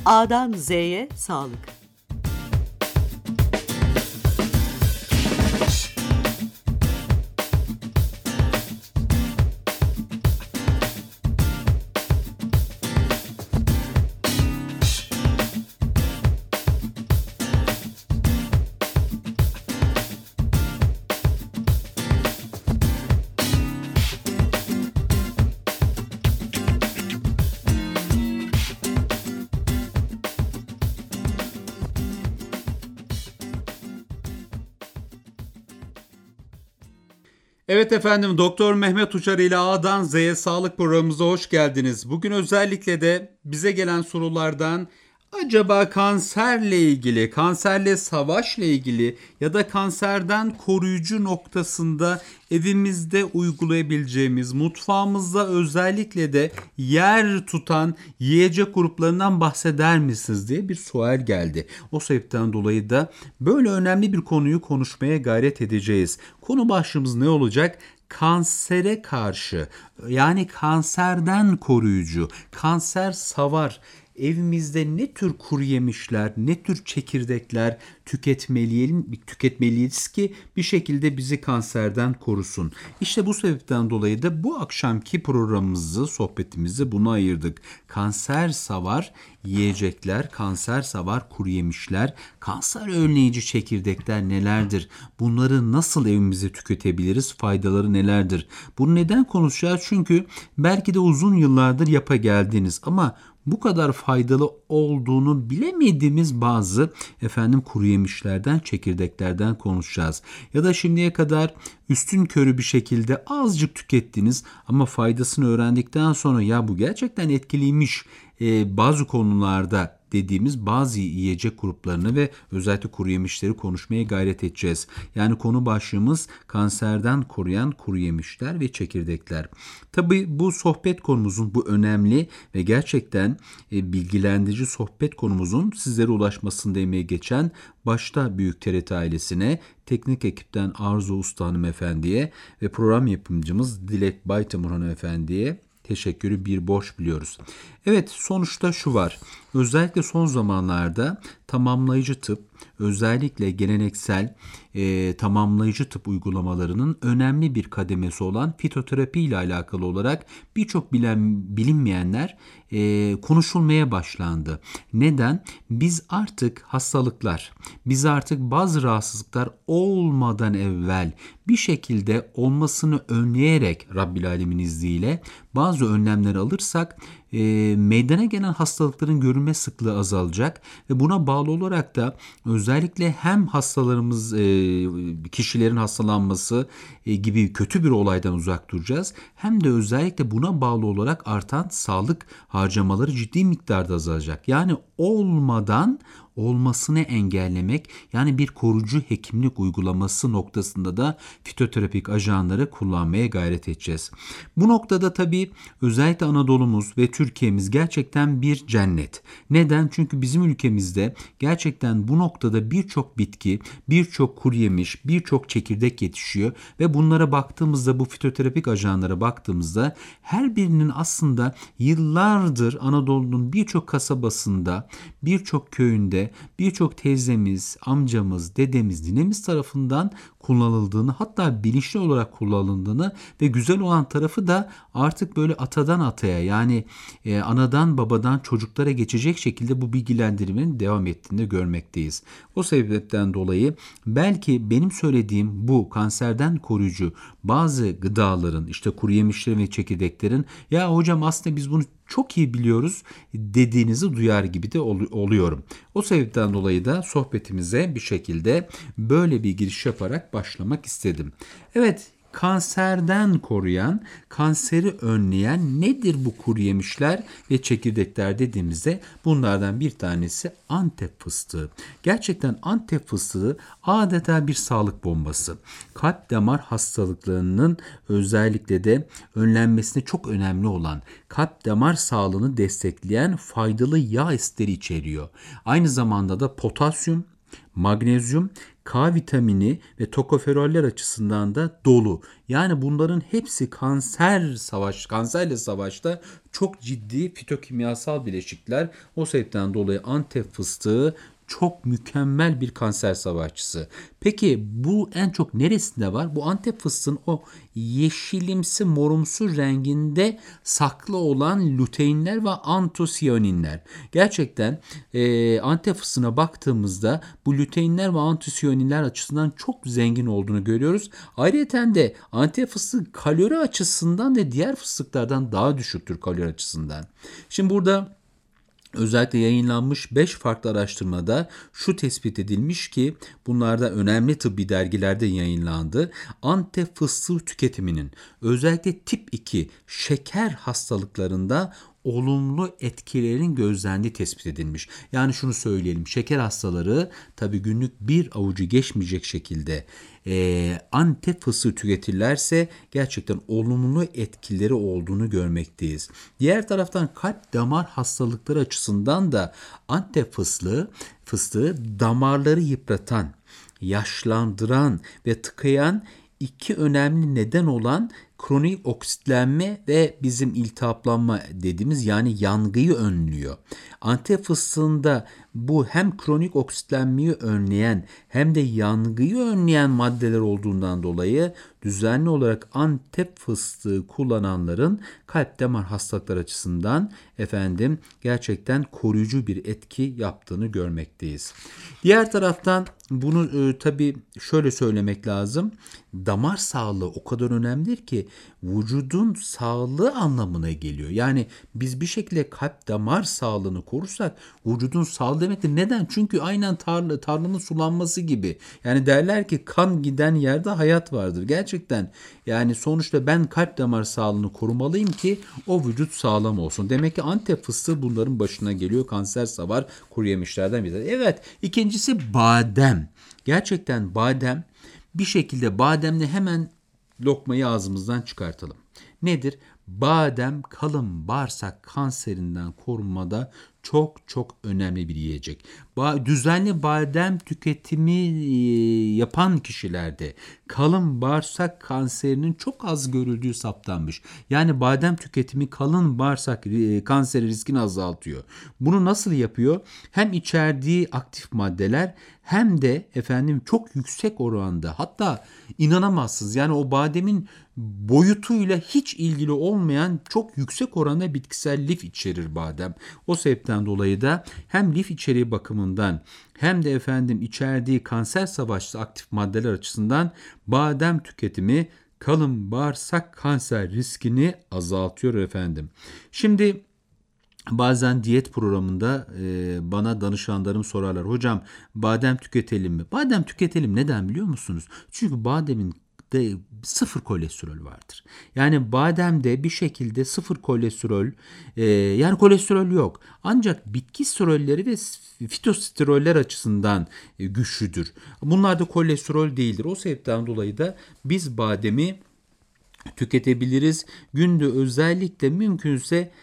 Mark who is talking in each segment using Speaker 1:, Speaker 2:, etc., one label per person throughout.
Speaker 1: A'dan Z'ye sağlık.
Speaker 2: Evet efendim, Doktor Mehmet Uçar ile A'dan Z'ye Sağlık programımıza hoş geldiniz. Bugün özellikle de bize gelen sorulardan acaba kanserle ilgili, kanserle savaşla ilgili ya da kanserden koruyucu noktasında evimizde uygulayabileceğimiz, mutfağımızda özellikle de yer tutan yiyecek gruplarından bahseder misiniz diye bir sual geldi. O sebepten dolayı da böyle önemli bir konuyu konuşmaya gayret edeceğiz. Konu başlığımız ne olacak? Kansere karşı, yani kanserden koruyucu, kanser savar. Evimizde ne tür kuru yemişler, ne tür çekirdekler tüketmeliyiz ki bir şekilde bizi kanserden korusun. İşte bu sebepten dolayı da bu akşamki programımızı, sohbetimizi buna ayırdık. Kanser savar yiyecekler, kanser savar kuru yemişler, kanser önleyici çekirdekler nelerdir? Bunları nasıl evimizde tüketebiliriz? Faydaları nelerdir? Bunu neden konuşacağız? Çünkü belki de uzun yıllardır yapa geldiniz ama bu kadar faydalı olduğunu bilemediğimiz bazı kuru yemişlerden, çekirdeklerden konuşacağız. Ya da şimdiye kadar üstünkörü bir şekilde azıcık tükettiniz ama faydasını öğrendikten sonra ya bu gerçekten etkiliymiş bazı konularda dediğimiz bazı yiyecek gruplarını ve özellikle kuru yemişleri konuşmaya gayret edeceğiz. Yani konu başlığımız kanserden koruyan kuru yemişler ve çekirdekler. Tabii bu sohbet konumuzun, bu önemli ve gerçekten bilgilendirici sohbet konumuzun sizlere ulaşmasında emeği geçen başta Büyük TRT ailesine, teknik ekipten Arzu Usta hanımefendiye ve program yapımcımız Dilek Baytamur hanımefendiye teşekkürü bir borç biliyoruz. Evet, sonuçta şu var. Özellikle son zamanlarda tamamlayıcı tıp, özellikle geleneksel tamamlayıcı tıp uygulamalarının önemli bir kademesi olan fitoterapi ile alakalı olarak birçok bilinmeyenler konuşulmaya başlandı. Neden? Biz artık bazı rahatsızlıklar olmadan evvel bir şekilde olmasını önleyerek Rabbil Alemin izniyle bazı önlemler alırsak meydana gelen hastalıkların görülme sıklığı azalacak ve buna bağlı olarak da özellikle hem kişilerin hastalanması gibi kötü bir olaydan uzak duracağız, hem de özellikle buna bağlı olarak artan sağlık harcamaları ciddi miktarda azalacak. Yani olmasını engellemek, yani bir koruyucu hekimlik uygulaması noktasında da fitoterapik ajanları kullanmaya gayret edeceğiz. Bu noktada tabii özellikle Anadolu'muz ve Türkiye'miz gerçekten bir cennet. Neden? Çünkü bizim ülkemizde gerçekten bu noktada birçok bitki, birçok kuru yemiş, birçok çekirdek yetişiyor ve bunlara baktığımızda, bu fitoterapik ajanlara baktığımızda her birinin aslında yıllardır Anadolu'nun birçok kasabasında, birçok köyünde, birçok teyzemiz, amcamız, dedemiz, ninemiz tarafından kullanıldığını, hatta bilinçli olarak kullanıldığını ve güzel olan tarafı da artık böyle atadan ataya, yani anadan babadan çocuklara geçecek şekilde bu bilgilendirmenin devam ettiğini görmekteyiz. O sebepten dolayı belki benim söylediğim bu kanserden koruyucu bazı gıdaların, işte kuru yemişlerin ve çekirdeklerin, ya hocam aslında biz bunu çok iyi biliyoruz dediğinizi duyar gibi de oluyorum. O sebepten dolayı da sohbetimize bir şekilde böyle bir giriş yaparak başlamak istedim. Evet, kanserden koruyan, kanseri önleyen nedir bu kuru yemişler ve çekirdekler dediğimizde bunlardan bir tanesi Antep fıstığı. Gerçekten Antep fıstığı adeta bir sağlık bombası. Kalp damar hastalıklarının özellikle de önlenmesine çok önemli olan, kalp damar sağlığını destekleyen faydalı yağ esitleri içeriyor. Aynı zamanda da potasyum, magnezyum, K vitamini ve tokoferoller açısından da dolu. Yani bunların hepsi kanserle savaşta çok ciddi fitokimyasal bileşikler. O sebepten dolayı Antep fıstığı çok mükemmel bir kanser savaşçısı. Peki bu en çok neresinde var? Bu Antep fıstığın o yeşilimsi morumsu renginde saklı olan luteinler ve antosiyaninler. Gerçekten Antep fıstığına baktığımızda bu luteinler ve antosiyaninler açısından çok zengin olduğunu görüyoruz. Ayrıca de Antep fıstığı kalori açısından da diğer fıstıklardan daha düşüktür kalori açısından. Şimdi burada özellikle yayınlanmış 5 farklı araştırmada şu tespit edilmiş ki bunlarda önemli tıbbi dergilerde yayınlandı. Antep fıstığı tüketiminin özellikle tip 2 şeker hastalıklarında olumlu etkilerin gözlendiği tespit edilmiş. Yani şunu söyleyelim, şeker hastaları tabii günlük bir avucu geçmeyecek şekilde Antep fıstığı tüketirlerse gerçekten olumlu etkileri olduğunu görmekteyiz. Diğer taraftan kalp damar hastalıkları açısından da Antep fıstığı damarları yıpratan, yaşlandıran ve tıkayan iki önemli neden olan kronik oksitlenme ve bizim iltihaplanma dediğimiz yani yangıyı önlüyor. Antep fıstığında bu hem kronik oksitlenmeyi önleyen hem de yangıyı önleyen maddeler olduğundan dolayı düzenli olarak Antep fıstığı kullananların kalp damar hastalıkları açısından gerçekten koruyucu bir etki yaptığını görmekteyiz. Diğer taraftan bunu tabii şöyle söylemek lazım. Damar sağlığı o kadar önemlidir ki vücudun sağlığı anlamına geliyor. Yani biz bir şekilde kalp damar sağlığını korursak vücudun sağlığı demektir. Neden? Çünkü aynen tarlanın sulanması gibi. Yani derler ki kan giden yerde hayat vardır. Gerçekten yani sonuçta ben kalp damar sağlığını korumalıyım ki o vücut sağlam olsun. Demek ki Antep fıstığı bunların başına geliyor. Kanser savar kuru yemişlerden biri. Evet, ikincisi badem. Gerçekten badem, bir şekilde bademle hemen lokmayı ağzımızdan çıkartalım. Nedir? Badem kalın bağırsak kanserinden korunmada çok çok önemli bir yiyecek. Düzenli badem tüketimi yapan kişilerde kalın bağırsak kanserinin çok az görüldüğü saptanmış. Yani badem tüketimi kalın bağırsak kanseri riskini azaltıyor. Bunu nasıl yapıyor? Hem içerdiği aktif maddeler hem de çok yüksek oranda, hatta inanamazsınız yani o bademin boyutuyla hiç ilgili olmayan çok yüksek oranda bitkisel lif içerir badem. O sebepten dolayı da hem lif içeriği bakımından hem de içerdiği kanser savaşçısı aktif maddeler açısından badem tüketimi kalın bağırsak kanser riskini azaltıyor . Şimdi bazen diyet programında bana danışanlarım sorarlar. Hocam badem tüketelim mi? Badem tüketelim. Neden biliyor musunuz? Çünkü bademin de sıfır kolesterol vardır. Yani bademde bir şekilde sıfır kolesterol yani kolesterol yok. Ancak bitki sterolleri ve fitosteroller açısından güçlüdür. Bunlar da kolesterol değildir. O sebepten dolayı da biz bademi tüketebiliriz. Günde özellikle mümkünse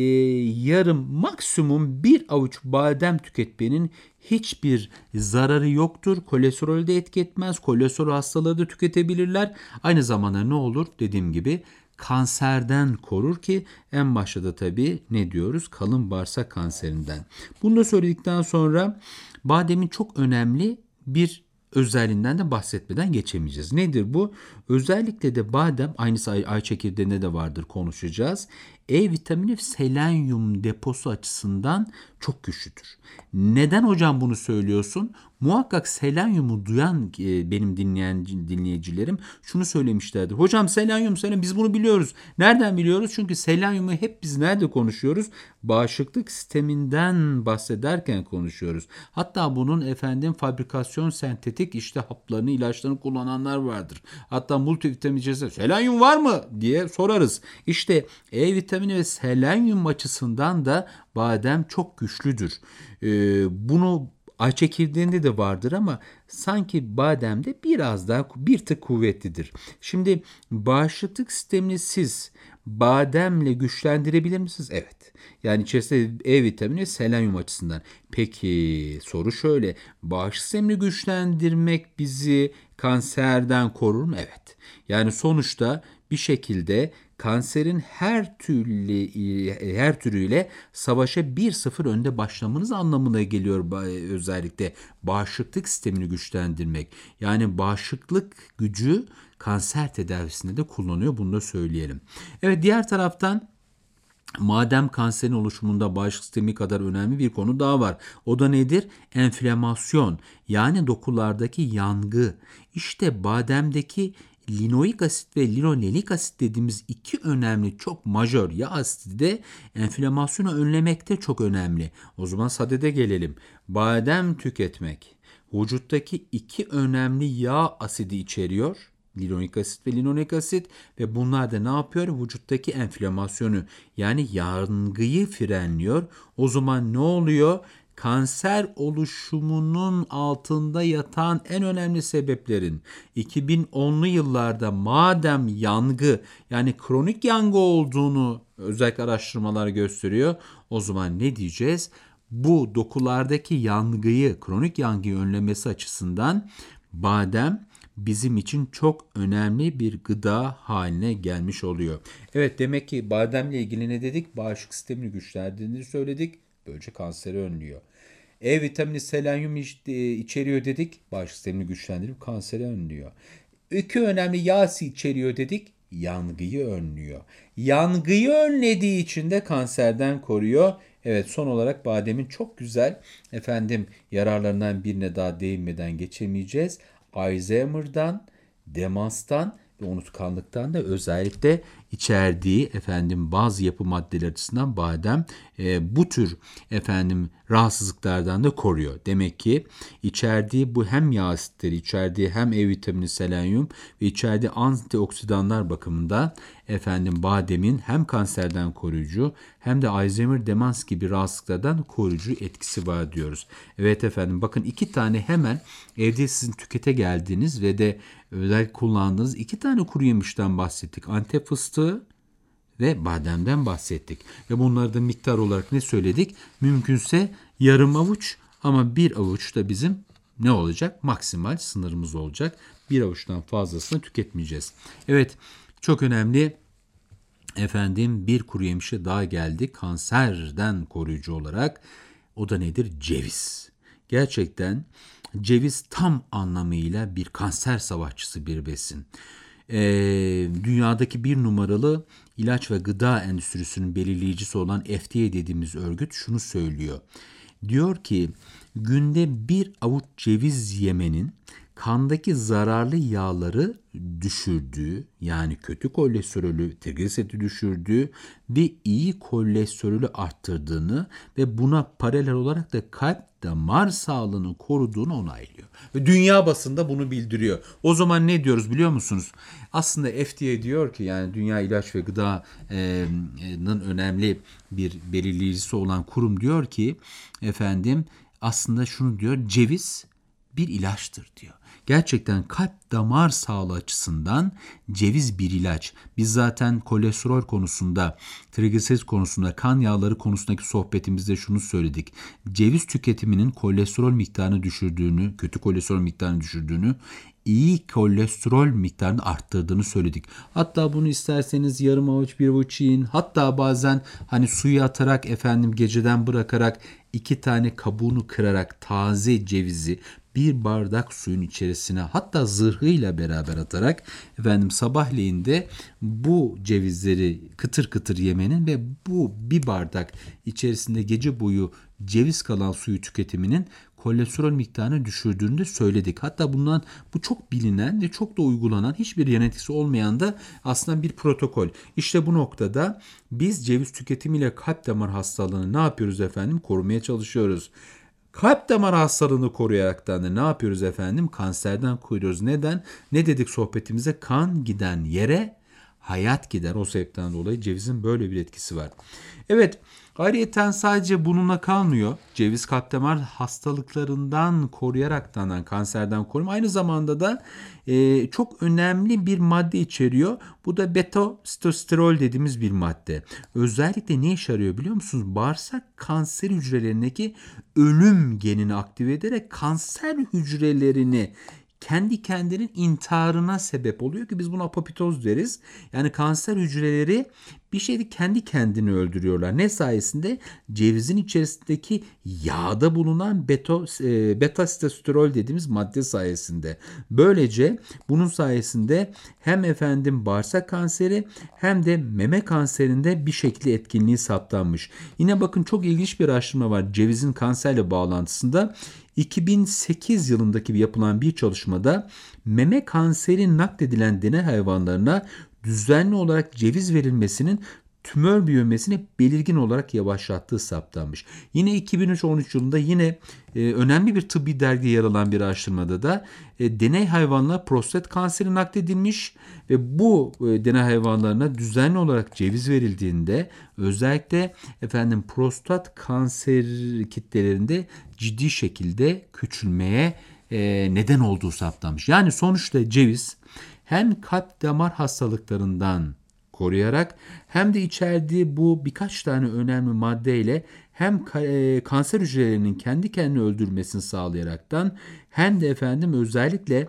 Speaker 2: yarım maksimum bir avuç badem tüketmenin hiçbir zararı yoktur. Kolesterolü de etki etmez. Kolesterol hastaları da tüketebilirler. Aynı zamanda ne olur? Dediğim gibi kanserden korur ki en başta da tabii ne diyoruz? Kalın bağırsak kanserinden. Bunu da söyledikten sonra bademin çok önemli bir özelliğinden de bahsetmeden geçemeyeceğiz. Nedir bu? Özellikle de badem, aynısı ay çekirdeğinde de vardır, konuşacağız. E vitamini ve selenyum deposu açısından çok güçlüdür. Neden hocam bunu söylüyorsun? Muhakkak selenyumu duyan benim dinleyicilerim şunu söylemişlerdir. Hocam selenyum biz bunu biliyoruz. Nereden biliyoruz? Çünkü selenyumu hep biz nerede konuşuyoruz? Bağışıklık sisteminden bahsederken konuşuyoruz. Hatta bunun fabrikasyon sentetik haplarını, ilaçlarını kullananlar vardır. Hatta multivitamin içerisinde selenyum var mı diye sorarız. E vitamini ve selenyum açısından da badem çok güçlüdür. Bunu ay çekirdeğinde de vardır ama sanki bademde biraz daha bir tık kuvvetlidir. Şimdi bağışıklık sistemini siz bademle güçlendirebilir misiniz? Evet. Yani içerisinde E vitamini ve selenyum açısından. Peki soru şöyle. Bağışıklık sistemini güçlendirmek bizi kanserden korur mu? Evet. Yani sonuçta bir şekilde kanserin her türüyle savaşa 1-0 önde başlamanız anlamına geliyor özellikle bağışıklık sistemini güçlendirmek. Yani bağışıklık gücü kanser tedavisinde de kullanıyor. Bunu da söyleyelim. Evet, diğer taraftan madem kanserin oluşumunda bağışıklık sistemi kadar önemli bir konu daha var. O da nedir? Enflamasyon, yani dokulardaki yangı. İşte bademdeki linoik asit ve linolenik asit dediğimiz iki önemli çok majör yağ asidi de enflamasyonu önlemekte çok önemli. O zaman sadede gelelim. Badem tüketmek vücuttaki iki önemli yağ asidi içeriyor. Linoik asit ve linolenik asit ve bunlar da ne yapıyor? Vücuttaki enflamasyonu, yani yangıyı frenliyor. O zaman ne oluyor? Kanser oluşumunun altında yatan en önemli sebeplerin 2010'lu yıllarda madem yangı, yani kronik yangı olduğunu özellikle araştırmalar gösteriyor. O zaman ne diyeceğiz? Bu dokulardaki yangıyı, kronik yangıyı önlemesi açısından badem bizim için çok önemli bir gıda haline gelmiş oluyor. Evet, demek ki bademle ilgili ne dedik? Bağışıklık sistemini güçlendirdiğini söyledik. Böylece kanseri önlüyor. E vitamini, selenyum içeriyor dedik. Bağışıklık sistemini güçlendirip kanseri önlüyor. İki önemli yağ asidi içeriyor dedik. Yangıyı önlüyor. Yangıyı önlediği için de kanserden koruyor. Evet, son olarak bademin çok güzel yararlarından birine daha değinmeden geçemeyeceğiz. Alzheimer'dan, demanstan ve unutkanlıktan da özellikle içerdiği bazı yapı maddeleri açısından badem bu tür rahatsızlıklardan da koruyor. Demek ki içerdiği bu hem yağ asitleri, içerdiği hem E vitamini, selenyum ve içerdiği antioksidanlar bakımından bademin hem kanserden koruyucu hem de Alzheimer, demans gibi rahatsızlıklardan koruyucu etkisi var diyoruz. Evet bakın iki tane hemen evde sizin tükete geldiğiniz ve de özellikle kullandığınız iki tane kuru yemişten bahsettik. Antep fıstığı ve bademden bahsettik. Ve bunları da miktar olarak ne söyledik? Mümkünse yarım avuç, ama bir avuç da bizim ne olacak? Maksimal sınırımız olacak. Bir avuçtan fazlasını tüketmeyeceğiz. Evet, çok önemli bir kuru yemişe daha geldi kanserden koruyucu olarak. O da nedir? Ceviz. Gerçekten ceviz tam anlamıyla bir kanser savaşçısı bir besin. Dünyadaki bir numaralı ilaç ve gıda endüstrisinin belirleyicisi olan FDA dediğimiz örgüt şunu söylüyor. Diyor ki günde bir avuç ceviz yemenin kandaki zararlı yağları düşürdüğü, yani kötü kolesterolü, trigliseridi düşürdüğü ve iyi kolesterolü arttırdığını ve buna paralel olarak da kalp damar sağlığını koruduğunu onaylıyor. Ve dünya basında bunu bildiriyor. O zaman ne diyoruz biliyor musunuz? Aslında FDA diyor ki, yani Dünya İlaç ve Gıda'nın önemli bir belirleyicisi olan kurum diyor ki aslında şunu diyor: ceviz bir ilaçtır diyor. Gerçekten kalp damar sağlığı açısından ceviz bir ilaç. Biz zaten kolesterol konusunda, trigliserit konusunda, kan yağları konusundaki sohbetimizde şunu söyledik. Ceviz tüketiminin kolesterol miktarını düşürdüğünü, kötü kolesterol miktarını düşürdüğünü, iyi kolesterol miktarını arttırdığını söyledik. Hatta bunu isterseniz yarım avuç, bir avuç yiyin. Hatta bazen suya atarak geceden bırakarak 2 tane kabuğunu kırarak taze cevizi bir bardak suyun içerisine, hatta zırhıyla beraber atarak sabahleyin de bu cevizleri kıtır kıtır yemenin ve bu bir bardak içerisinde gece boyu ceviz kalan suyu tüketiminin kolesterol miktarını düşürdüğünü de söyledik. Hatta bu çok bilinen ve çok da uygulanan, hiçbir yan etkisi olmayan da aslında bir protokol. İşte bu noktada biz ceviz tüketimiyle kalp damar hastalığını ne yapıyoruz korumaya çalışıyoruz. Kalp damar hastalığını koruyaraktan da ne yapıyoruz Kanserden koruyoruz. Neden? Ne dedik sohbetimize? Kan giden yere hayat gider. O sebepten dolayı cevizin böyle bir etkisi var. Evet, ayrıyeten sadece bununla kalmıyor. Ceviz kalp damar hastalıklarından koruyaraktan, kanserden koruma. Aynı zamanda da çok önemli bir madde içeriyor. Bu da beta sitosterol dediğimiz bir madde. Özellikle ne işe yarıyor biliyor musunuz? Bağırsak kanser hücrelerindeki ölüm genini aktive ederek kanser hücrelerini kendi kendinin intiharına sebep oluyor ki biz buna apoptoz deriz. Yani kanser hücreleri bir şeyi kendi kendini öldürüyorlar. Ne sayesinde? Cevizin içerisindeki yağda bulunan beta sitosterol dediğimiz madde sayesinde. Böylece bunun sayesinde hem bağırsak kanseri hem de meme kanserinde bir şekilde etkinliği saptanmış. Yine bakın çok ilginç bir araştırma var cevizin kanserle bağlantısında. 2008 yılındaki yapılan bir çalışmada meme kanseri nakledilen deney hayvanlarına düzenli olarak ceviz verilmesinin tümör büyümesini belirgin olarak yavaşlattığı saptanmış. Yine 2013 yılında yine önemli bir tıbbi dergi yer alan bir araştırmada da deney hayvanlara prostat kanseri nakledilmiş ve bu deney hayvanlarına düzenli olarak ceviz verildiğinde özellikle prostat kanser kitlelerinde ciddi şekilde küçülmeye neden olduğu saptanmış. Yani sonuçta ceviz hem kalp damar hastalıklarından koruyarak hem de içerdiği bu birkaç tane önemli maddeyle hem kanser hücrelerinin kendi kendini öldürmesini sağlayaraktan hem de özellikle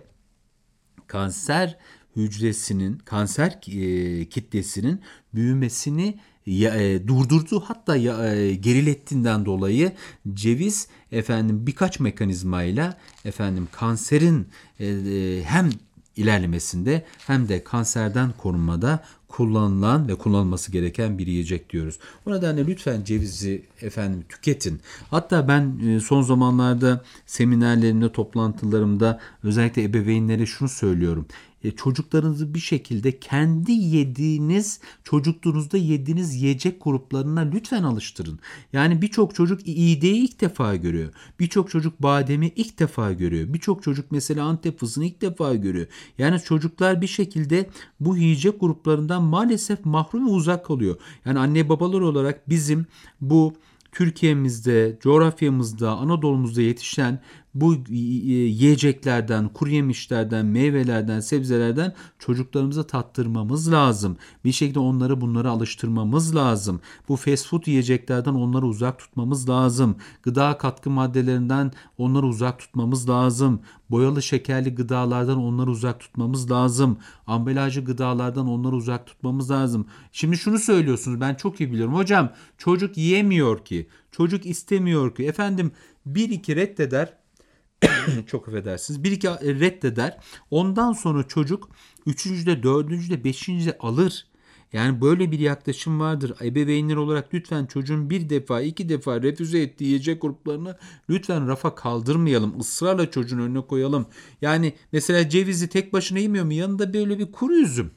Speaker 2: kanser hücresinin, kanser kitlesinin büyümesini durdurdu, hatta gerilettiğinden dolayı ceviz birkaç mekanizmayla kanserin hem ilerlemesinde hem de kanserden korunmada kullanılan ve kullanılması gereken bir yiyecek diyoruz. O nedenle lütfen cevizi tüketin. Hatta ben son zamanlarda seminerlerimde, toplantılarımda özellikle ebeveynlere şunu söylüyorum. Çocuklarınızı bir şekilde kendi çocukluğunuzda yediğiniz yiyecek gruplarına lütfen alıştırın. Yani birçok çocuk iğdeyi ilk defa görüyor. Birçok çocuk bademi ilk defa görüyor. Birçok çocuk mesela Antep fıstığını ilk defa görüyor. Yani çocuklar bir şekilde bu yiyecek gruplarından maalesef mahrum ve uzak kalıyor. Yani anne babalar olarak bizim bu Türkiye'mizde, coğrafyamızda, Anadolu'muzda yetişen bu yiyeceklerden, kuru yemişlerden, meyvelerden, sebzelerden çocuklarımıza tattırmamız lazım. Bir şekilde bunlara alıştırmamız lazım. Bu fast food yiyeceklerden onları uzak tutmamız lazım. Gıda katkı maddelerinden onları uzak tutmamız lazım. Boyalı şekerli gıdalardan onları uzak tutmamız lazım. Ambalajlı gıdalardan onları uzak tutmamız lazım. Şimdi şunu söylüyorsunuz, ben çok iyi biliyorum. Hocam çocuk yiyemiyor ki, çocuk istemiyor ki. Bir iki reddeder. Çok affedersiniz. Bir iki reddeder. Ondan sonra çocuk 3. 4. 5. alır. Yani böyle bir yaklaşım vardır. Ebeveynler olarak lütfen çocuğun bir defa, iki defa refüze ettiği yiyecek gruplarını lütfen rafa kaldırmayalım. Israrla çocuğun önüne koyalım. Yani mesela cevizi tek başına yemiyor mu? Yanında böyle bir kuru üzüm.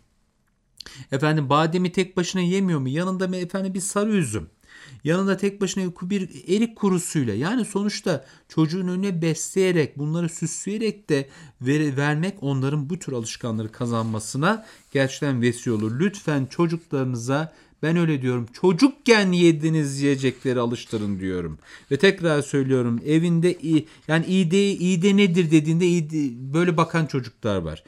Speaker 2: Bademi tek başına yemiyor mu? Yanında bir sarı üzüm. Yanında tek başına bir erik kurusuyla, yani sonuçta çocuğun önüne besleyerek, bunları süsleyerek de vermek onların bu tür alışkanlıkları kazanmasına gerçekten vesile olur. Lütfen çocuklarınıza, ben öyle diyorum, çocukken yediğiniz yiyecekleri alıştırın diyorum. Ve tekrar söylüyorum, evinde yani iğde nedir dediğinde böyle bakan çocuklar var.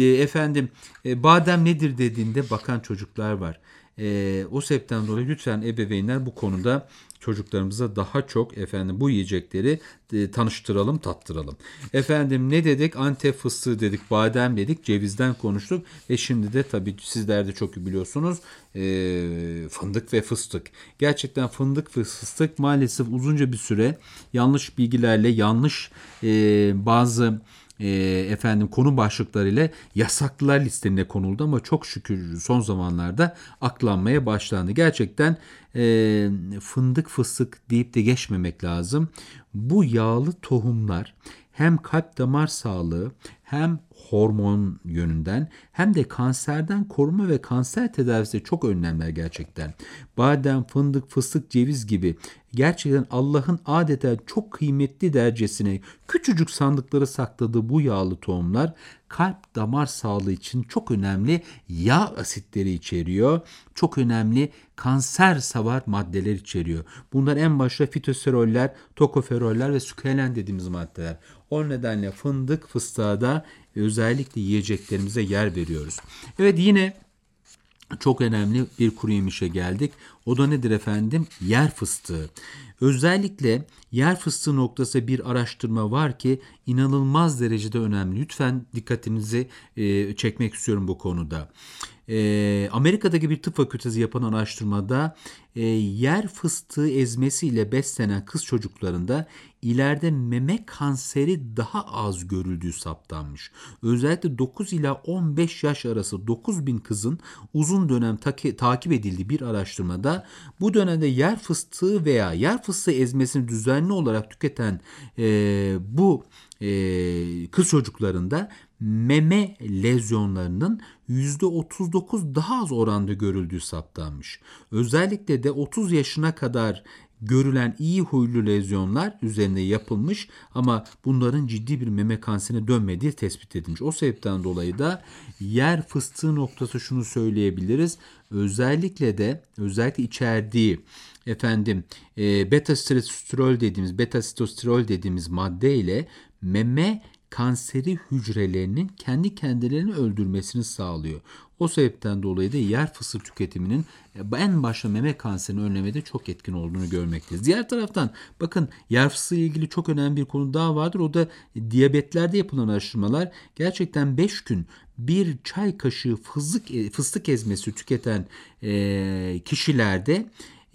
Speaker 2: Badem nedir dediğinde bakan çocuklar var. O sebepten dolayı lütfen ebeveynler bu konuda çocuklarımıza daha çok bu yiyecekleri tanıştıralım, tattıralım. Ne dedik? Antep fıstığı dedik, badem dedik, cevizden konuştuk ve şimdi de tabii sizler de çok iyi biliyorsunuz fındık ve fıstık. Gerçekten fındık ve fıstık maalesef uzunca bir süre yanlış bilgilerle, yanlış bazı konu başlıklarıyla yasaklılar listelerine konuldu ama çok şükür son zamanlarda aklanmaya başlandı. Gerçekten fındık fıstık deyip de geçmemek lazım. Bu yağlı tohumlar hem kalp damar sağlığı hem hormon yönünden hem de kanserden koruma ve kanser tedavisi çok önemliler gerçekten. Badem, fındık, fıstık, ceviz gibi gerçekten Allah'ın adeta çok kıymetli dercesine küçücük sandıklara sakladığı bu yağlı tohumlar kalp damar sağlığı için çok önemli yağ asitleri içeriyor. Çok önemli kanser savar maddeler içeriyor. Bunlar en başta fitosteroller, tokoferoller ve sükelen dediğimiz maddeler. O nedenle fındık, fıstığa da özellikle yiyeceklerimize yer veriyoruz. Evet, yine çok önemli bir kuru yemişe geldik. O da nedir efendim? Yer fıstığı. Özellikle yer fıstığı noktası bir araştırma var ki inanılmaz derecede önemli. Lütfen dikkatinizi çekmek istiyorum bu konuda. Amerika'daki bir tıp fakültesi yapan araştırmada yer fıstığı ezmesiyle beslenen kız çocuklarında ileride meme kanseri daha az görüldüğü saptanmış. Özellikle 9 ila 15 yaş arası 9.000 kızın uzun dönem takip edildiği bir araştırmada bu dönemde yer fıstığı veya yer fıstığı ezmesini düzenli olarak tüketen bu kız çocuklarında meme lezyonlarının %39 daha az oranda görüldüğü saptanmış. Özellikle de 30 yaşına kadar görülen iyi huylu lezyonlar üzerinde yapılmış ama bunların ciddi bir meme kanserine dönmediği tespit edilmiş. O sebepten dolayı da yer fıstığı noktası şunu söyleyebiliriz. Özellikle içerdiği beta sitosterol dediğimiz madde ile meme kanseri hücrelerinin kendi kendilerini öldürmesini sağlıyor. O sebepten dolayı da yer fıstığı tüketiminin en başta meme kanserini önlemede çok etkin olduğunu görmekteyiz. Diğer taraftan bakın, yer fıstığı ile ilgili çok önemli bir konu daha vardır. O da diyabetlerde yapılan araştırmalar. Gerçekten 5 gün bir çay kaşığı fıstık ezmesi tüketen kişilerde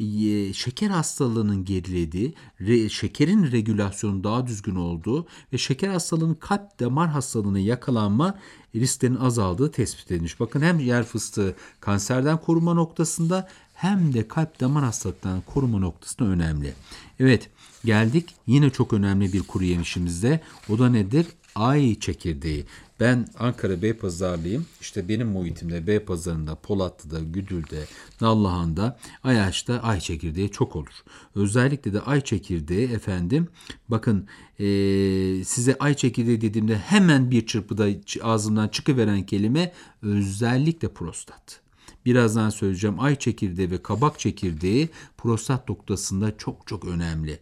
Speaker 2: şeker hastalığının gerilediği, şekerin regülasyonu daha düzgün olduğu ve şeker hastalığının kalp damar hastalığına yakalanma risklerinin azaldığı tespit edilmiş. Bakın, hem yer fıstığı kanserden koruma noktasında hem de kalp damar hastalıklarından koruma noktasında önemli. Evet, geldik yine çok önemli bir kuru yemişimizde. O da nedir? Ay çekirdeği. Ben Ankara Beypazarlıyım. İşte benim muhitimde Beypazarı'nda, Polatlı'da, Güdül'de, Nallıhan'da, Ayaş'ta ay çekirdeği çok olur. Özellikle de ay çekirdeği bakın size ay çekirdeği dediğimde hemen bir çırpıda ağzımdan çıkıveren kelime özellikle prostat. Birazdan söyleyeceğim, ay çekirdeği ve kabak çekirdeği prostat noktasında çok çok önemli.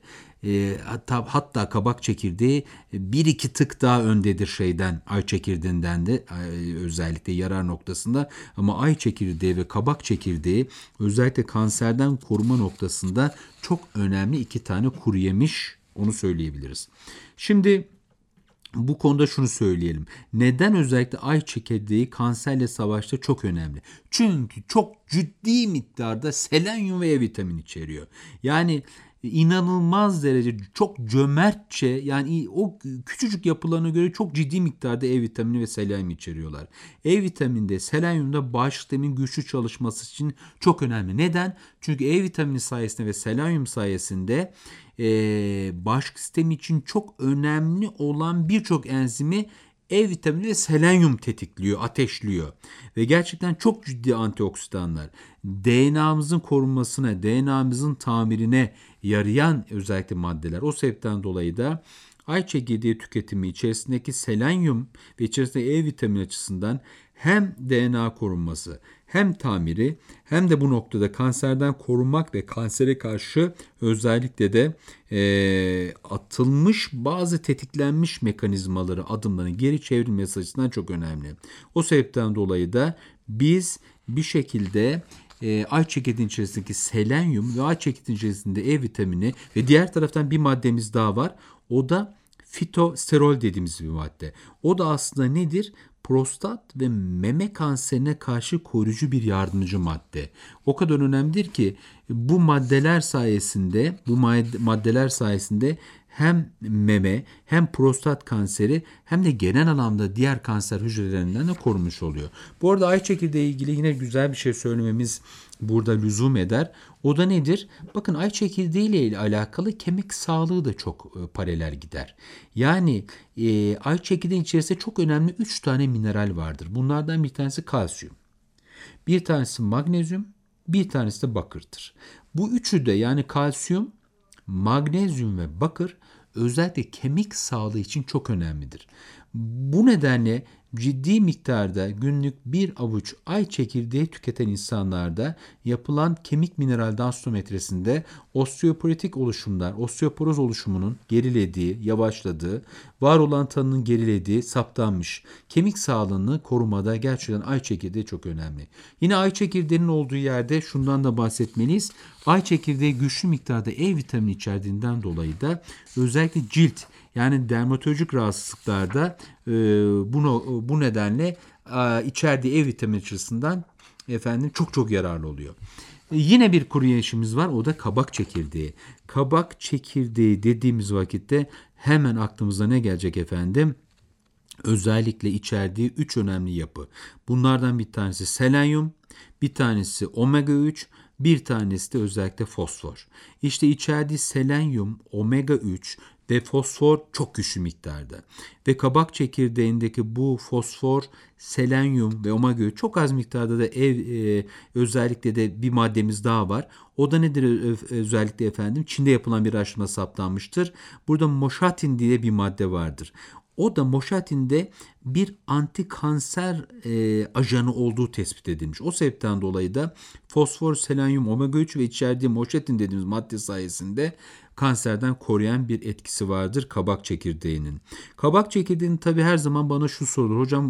Speaker 2: Hatta kabak çekirdeği 1-2 tık daha öndedir ay çekirdeğinden de özellikle yarar noktasında. Ama ay çekirdeği ve kabak çekirdeği özellikle kanserden koruma noktasında çok önemli 2 tane kuru yemiş, onu söyleyebiliriz. Şimdi bu konuda şunu söyleyelim. Neden özellikle ay çekirdeği kanserle savaşta çok önemli? Çünkü çok ciddi miktarda selenyum ve E vitamini içeriyor. Yani inanılmaz derece çok cömertçe, yani o küçücük yapılarına göre çok ciddi miktarda E vitamini ve selenyum içeriyorlar. E vitaminde, selenyumda bağışıklık sisteminin güçlü çalışması için çok önemli. Neden? Çünkü E vitamini sayesinde ve selenyum sayesinde bağışıklık sistemi için çok önemli olan birçok enzimi E vitamini ve selenyum tetikliyor, ateşliyor. Ve gerçekten çok ciddi antioksidanlar. DNA'mızın korunmasına, DNA'mızın tamirine yarayan özellikle maddeler. O sebepten dolayı da ay çekirdeği tüketimi içerisindeki selenyum ve içerisindeki E vitamini açısından hem DNA korunması, hem tamiri, hem de bu noktada kanserden korunmak ve kansere karşı özellikle de atılmış bazı tetiklenmiş mekanizmaları, adımların geri çevrilmesi açısından çok önemli. O sebepten dolayı da biz bir şekilde ay çekirdeğinin içerisindeki selenyum ve ay çekirdeğinin içerisinde E vitamini ve diğer taraftan bir maddemiz daha var. O da fitosterol dediğimiz bir madde. O da aslında nedir? Prostat ve meme kanserine karşı koruyucu bir yardımcı madde. O kadar önemlidir ki bu maddeler sayesinde hem meme hem prostat kanseri hem de genel anlamda diğer kanser hücrelerinden de korumuş oluyor. Bu arada ay çekirdeği ile ilgili yine güzel bir şey söylememiz burada lüzum eder. O da nedir? Bakın ay çekirdeği ile alakalı kemik sağlığı da çok paralel gider. Yani ay çekirdeği içerisinde çok önemli 3 tane mineral vardır. Bunlardan bir tanesi kalsiyum, bir tanesi magnezyum, bir tanesi de bakırdır. Bu üçü de yani kalsiyum, magnezyum ve bakır özellikle kemik sağlığı için çok önemlidir. Bu nedenle ciddi miktarda günlük bir avuç ay çekirdeği tüketen insanlarda yapılan kemik mineral densitometresinde osteoporotik oluşumlar, osteoporoz oluşumunun gerilediği, yavaşladığı, var olan tanının gerilediği saptanmış. Kemik sağlığını korumada gerçekten ay çekirdeği çok önemli. Yine ay çekirdeğinin olduğu yerde şundan da bahsetmeliyiz. Ay çekirdeği güçlü miktarda E vitamini içerdiğinden dolayı da özellikle cilt yani dermatolojik rahatsızlıklarda bu nedenle içerdiği E vitamini açısından çok yararlı oluyor. Yine bir kuru yemişimiz var, o da kabak çekirdeği. Kabak çekirdeği dediğimiz vakitte hemen aklımıza ne gelecek efendim? Özellikle içerdiği 3 önemli yapı. Bunlardan bir tanesi selenyum, bir tanesi omega 3, bir tanesi de özellikle fosfor. İşte içerdiği selenyum, omega 3 ve fosfor çok güçlü miktarda. Ve kabak çekirdeğindeki bu fosfor, selenyum ve omega 3 çok az miktarda da özellikle de bir maddemiz daha var. O da nedir özellikle efendim? Çin'de yapılan bir araştırma saptanmıştır. Burada moşatin diye bir madde vardır. O da moşatinde bir antikanser ajanı olduğu tespit edilmiş. O sebepten dolayı da fosfor, selenyum, omega 3 ve içerdiği moşatin dediğimiz madde sayesinde kanserden koruyan bir etkisi vardır kabak çekirdeğinin. Kabak çekirdeğinin tabii her zaman bana şu sorulur. Hocam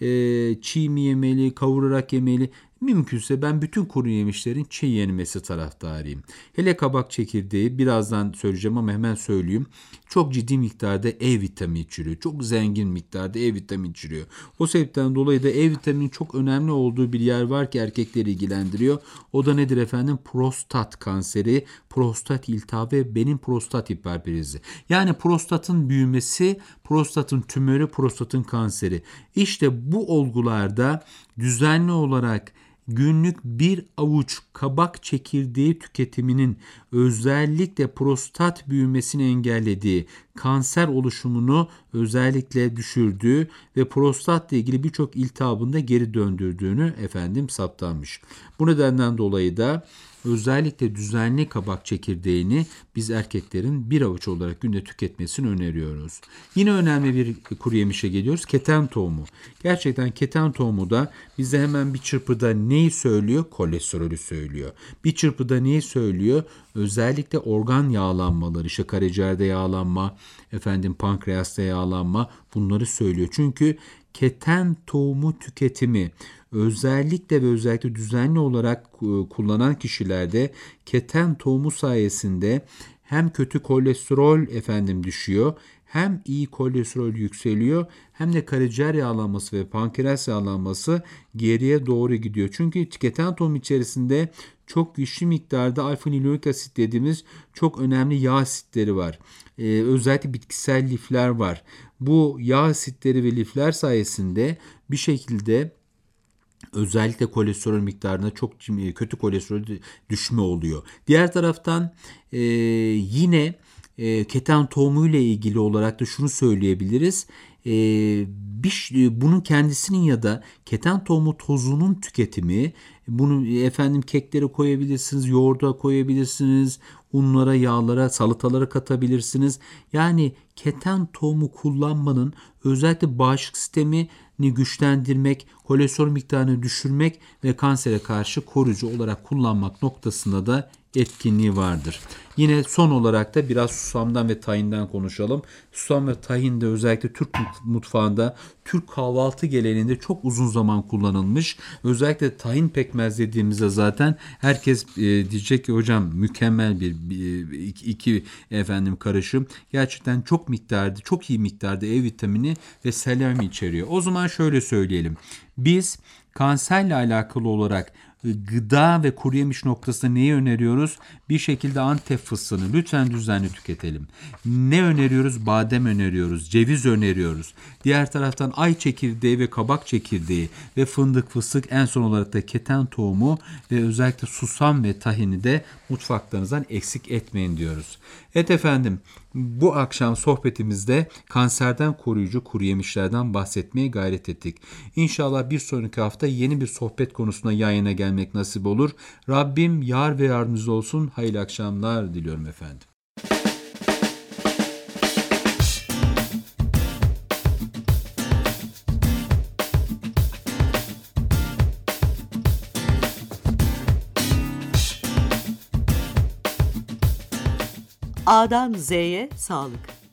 Speaker 2: çiğ mi yemeli, kavurarak yemeli? Mümkünse ben bütün kuru yemişlerin çiğ yenmesi taraftarıyım. Hele kabak çekirdeği birazdan söyleyeceğim ama hemen söyleyeyim. Çok ciddi miktarda E vitamini içeriyor. Çok zengin miktarda E vitamini içeriyor. O sebepten dolayı da E vitaminin çok önemli olduğu bir yer var ki erkekleri ilgilendiriyor. O da nedir efendim? Prostat kanseri, prostat iltihabı ve benim prostat hiperplezi. Yani prostatın büyümesi, prostatın tümörü, prostatın kanseri. İşte bu olgularda düzenli olarak günlük bir avuç kabak çekirdeği tüketiminin özellikle prostat büyümesini engellediği, kanser oluşumunu özellikle düşürdüğü ve prostatla ilgili birçok iltihabını da geri döndürdüğünü saptanmış. Bu nedenden dolayı da özellikle düzenli kabak çekirdeğini biz erkeklerin bir avuç olarak günde tüketmesini öneriyoruz. Yine önemli bir kuru yemişe geliyoruz. Keten tohumu. Gerçekten keten tohumu da bize hemen bir çırpıda neyi söylüyor? Kolesterolü söylüyor. Bir çırpıda neyi söylüyor? Özellikle organ yağlanmaları, işte karaciğerde yağlanma, pankreasta yağlanma bunları söylüyor. Çünkü keten tohumu tüketimi özellikle düzenli olarak kullanan kişilerde keten tohumu sayesinde hem kötü kolesterol düşüyor, hem iyi kolesterol yükseliyor, hem de karaciğer yağlanması ve pankreas yağlanması geriye doğru gidiyor. Çünkü keten tohumu içerisinde çok güçlü miktarda alfa-linoik asit dediğimiz çok önemli yağ asitleri var. Özellikle bitkisel lifler var. Bu yağ asitleri ve lifler sayesinde bir şekilde özellikle kolesterol miktarında çok kötü kolesterol düşme oluyor. Diğer taraftan yine keten tohumu ile ilgili olarak da şunu söyleyebiliriz. Bunun kendisinin ya da keten tohumu tozunun tüketimi, bunu keklere koyabilirsiniz, yoğurda koyabilirsiniz, unlara, yağlara, salatalara katabilirsiniz. Yani keten tohumu kullanmanın özellikle bağışıklık sistemini güçlendirmek, kolesterol miktarını düşürmek ve kansere karşı koruyucu olarak kullanmak noktasında da etkinliği vardır. Yine son olarak da biraz susamdan ve tahinden konuşalım. Susam ve tahin de özellikle Türk mutfağında, Türk kahvaltı geleneğinde çok uzun zaman kullanılmış. Özellikle tahin pekmez dediğimizde zaten herkes diyecek ki hocam mükemmel iki karışım. Gerçekten çok iyi miktarda E vitamini ve selenyum içeriyor. O zaman şöyle söyleyelim. Biz kanserle alakalı olarak gıda ve kuru yemiş noktasında neyi öneriyoruz? Bir şekilde Antep fıstığını lütfen düzenli tüketelim. Ne öneriyoruz? Badem öneriyoruz, ceviz öneriyoruz. Diğer taraftan ay çekirdeği ve kabak çekirdeği ve fındık, fıstık, en son olarak da keten tohumu ve özellikle susam ve tahini de mutfaklarınızdan eksik etmeyin diyoruz. Evet efendim, bu akşam sohbetimizde kanserden koruyucu kuru yemişlerden bahsetmeye gayret ettik. İnşallah bir sonraki hafta yeni bir sohbet konusuna yayına gelmek nasip olur. Rabbim yar ve yardımcınız olsun. Hayırlı akşamlar diliyorum efendim.
Speaker 1: A'dan Z'ye sağlık.